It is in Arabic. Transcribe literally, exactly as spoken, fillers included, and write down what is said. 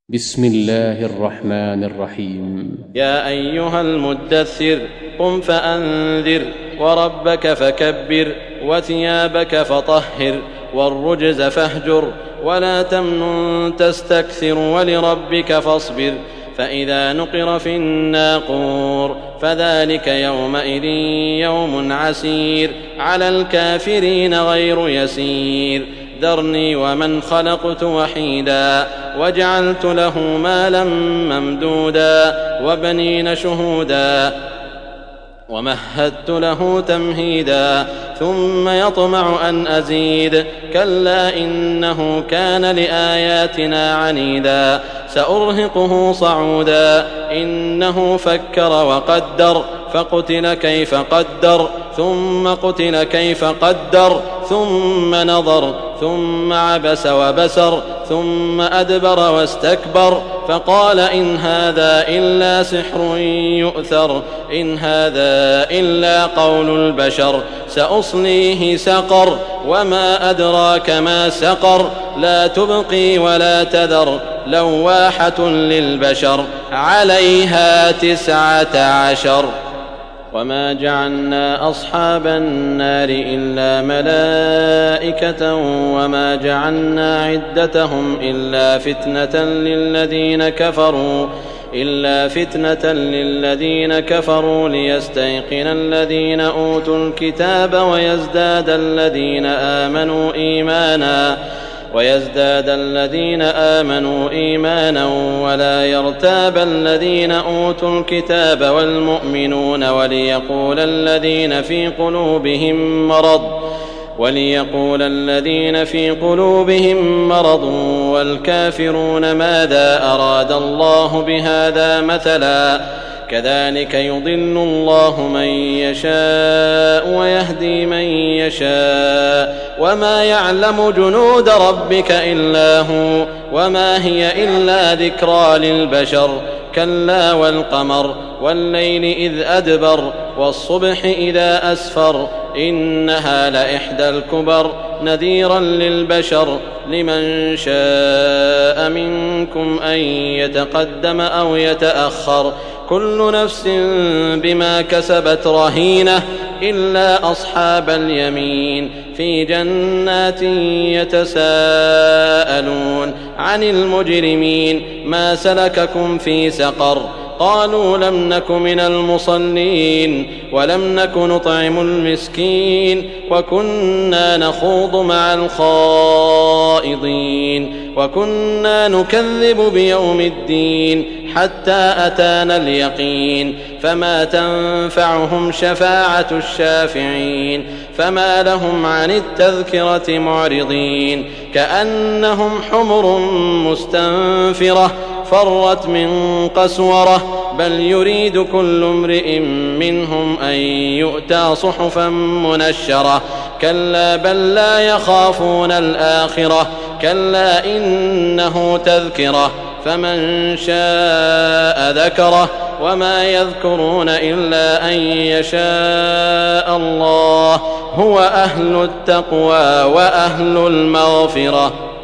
بسم الله الرحمن الرحيم. يا أيها المدثر قم فأنذر وربك فكبر وثيابك فطهر والرجز فاهجر ولا تمنن تستكثر ولربك فاصبر فإذا نقر في الناقور فذلك يومئذ يوم عسير على الكافرين غير يسير ذرني ومن خلقت وحيدا وجعلت له مالا ممدودا وبنين شهودا ومهدت له تمهيدا ثم يطمع أن أزيد كلا إنه كان لآياتنا عنيدا سأرهقه صعودا إنه فكر وقدر فقتل كيف قدر ثم قتل كيف قدر ثم نظر ثم عبس وبسر ثم أدبر واستكبر فقال إن هذا إلا سحر يؤثر إن هذا إلا قول البشر سأصليه سقر وما أدراك ما سقر لا تبقي ولا تذر لواحة للبشر عليها تسعة عشر وما جعلنا أصحاب النار إلا ملائكة وما جعلنا عدتهم إلا فتنة للذين كفروا إلا فتنة للذين كفروا ليستيقن الذين أوتوا الكتاب ويزداد الذين آمنوا إيمانا ويزداد الذين آمنوا إيمانا ولا يرتاب الذين أوتوا الكتاب والمؤمنون وليقول الذين في قلوبهم مرض وليقول الذين في قلوبهم مرض والكافرون ماذا أراد الله بهذا مثلا كذلك يضل الله من يشاء ويهدي من يشاء وما يعلم جنود ربك إلا هو وما هي إلا ذكرى للبشر كلا والقمر والليل إذ أدبر والصبح إذا أسفر إنها لإحدى الكبر نذيرا للبشر لمن شاء منكم أن يتقدم أو يتأخر كل نفس بما كسبت رهينة إلا أصحاب اليمين في جنات يتساءلون عن المجرمين ما سلككم في سقر قالوا لم نك من المصلين ولم نك نطعم المسكين وكنا نخوض مع الخائضين وكنا نكذب بيوم الدين حتى أتانا اليقين فما تنفعهم شفاعة الشافعين فما لهم عن التذكرة معرضين كأنهم حمر مستنفرة فرت من قسورة بل يريد كل امرئ منهم أن يؤتى صحفا منشرة كلا بل لا يخافون الآخرة كلا إنه تذكرة فمن شاء ذكره وما يذكرون إلا أن يشاء الله هو أهل التقوى وأهل المغفرة.